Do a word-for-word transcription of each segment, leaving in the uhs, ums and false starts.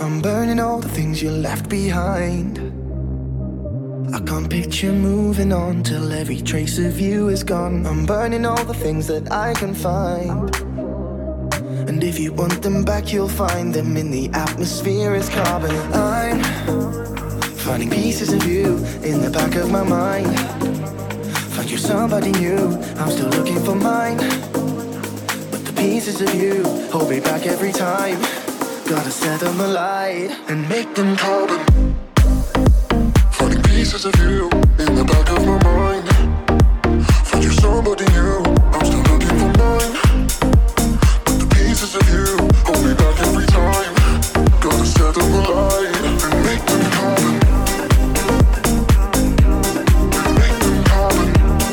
I'm burning all the things you left behind. I can't picture moving on till every trace of you is gone. I'm burning all the things that I can find. And if you want them back, you'll find them in the atmosphere as carbon. I'm finding pieces of you in the back of my mind. Find you somebody new, I'm still looking for mine. But the pieces of you hold me back every time. Gotta set them alight and make them carbon. Finding pieces of you in the back of my mind. Find you somebody new, I'm still looking for mine. But the pieces of you hold me back every time. Gotta set them alight and make them carbon. Make them carbon.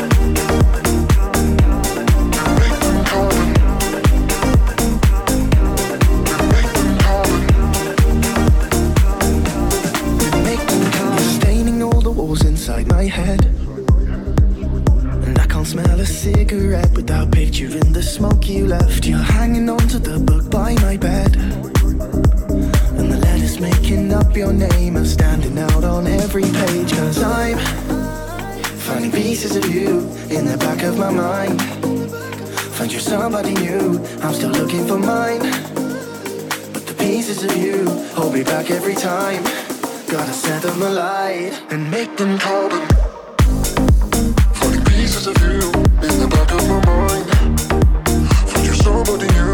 Make them carbon. Make them carbon. Make them carbon. You're staining all the walls inside my head. And I can't smell a cigarette without picturing the smoke you left. You're hanging on to the book by my bed. And the letters making up your name are standing out on every page. Cause I'm finding pieces of you in the back of my mind. Find you somebody new, I'm still looking for mine. But the pieces of you hold me back every time. Gotta set them alight and make them carbon. Finding pieces of you in the back of my mind. Find you somebody new,